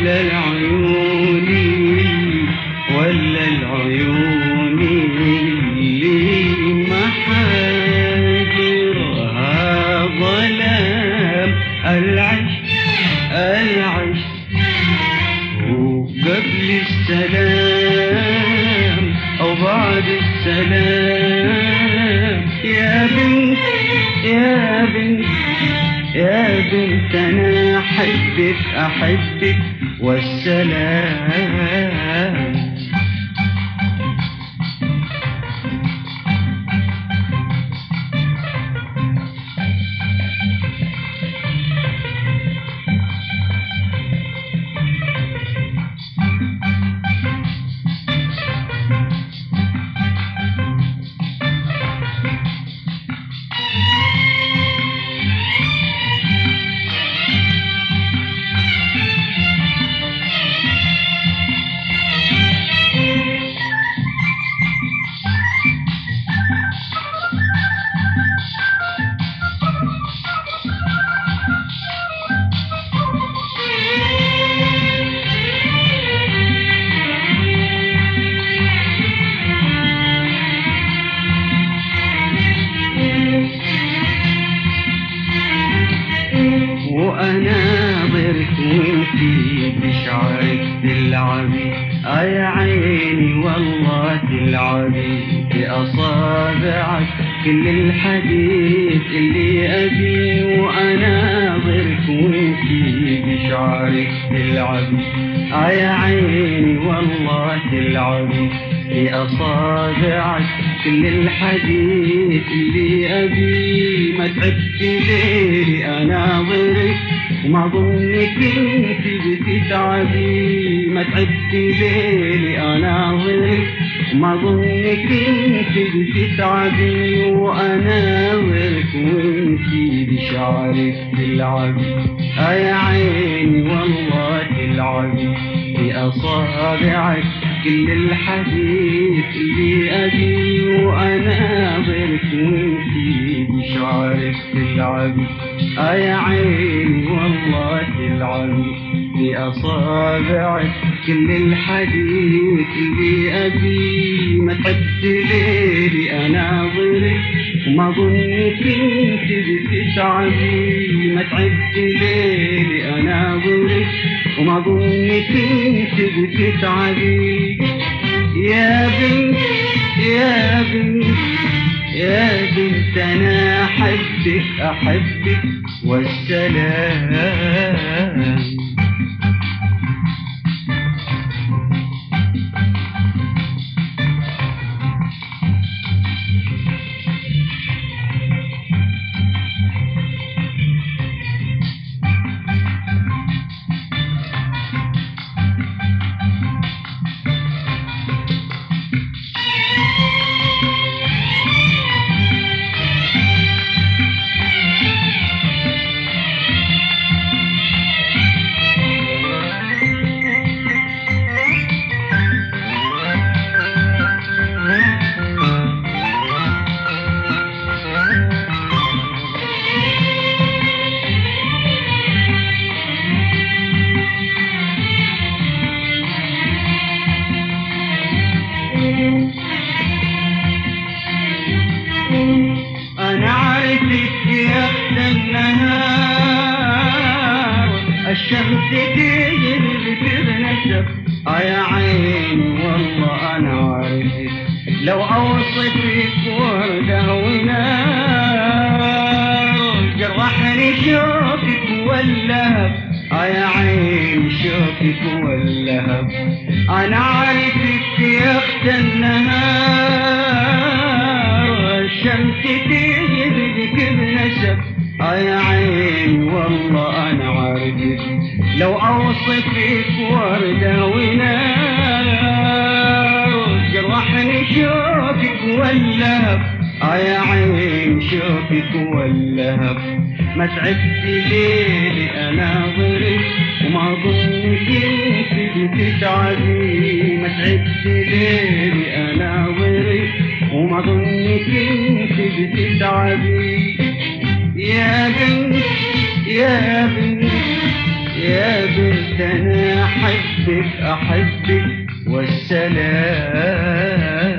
ولا العيون ولا العيون اللي محاجرها ظلام العشق العشق وقبل السلام أو بعد السلام يا بنت يا بنت يا بنت أنا أحبك أحبك والسلام. وأنا ضرت وانتي بشعرك تلعبي يا عيني والله تلعبي بأصابعك كل الحديث اللي أبي. وأنا ضرت وانتي بشعرك تلعبي يا عيني والله تلعبي بأصابعك كل الحديث اللي أبي. ما تعبت ليلي أنا ضرك وما ظنك انت بتتعبي. ما تعبت ليلي أنا ضرك وما ظنك انت بتتعبي. وأنا ضرك وانت بشعرك تلعبي يا عيني والله تلعبي بأصابعك كل الحديث اللي أبي. وأنا ضرك وانتي بشعرك تلعبي يا عيني والله تلعبي بأصابعك كل الحديث اللي أبي. ما تعبت ليلي أنا ضرك وما ظنك انت بتتعبي. ما تعبت ليلي أنا ضرك وما ظنك انت بتتعبي. يا بنت يا بنت يا بنت أنا أحبك أحبك والسلام. أنا عرفتك يا أختي النهار الشمس تجري بتتنشف يا عيني والله أنا عرفتك. لو أوصفك وردة ونار جرحني شوكك واللهب يا عيني شوكك واللهب. أنا عرفتك يا أختي النهار الشمس تجري بتتنشف يا عيني والله أنا عارفك. لو أوصفك وردة ونار جرحني شوكك واللهب يا عيني شوكك واللهب. ما تعبت ليلي أنا ضرك وما ظنك انت بتتعبي. ما تعبت ليلي أنا ضرك وما ظنك انت بتتعبي. يا بنت يا بنت يا بنت انا احبك احبك والسلام.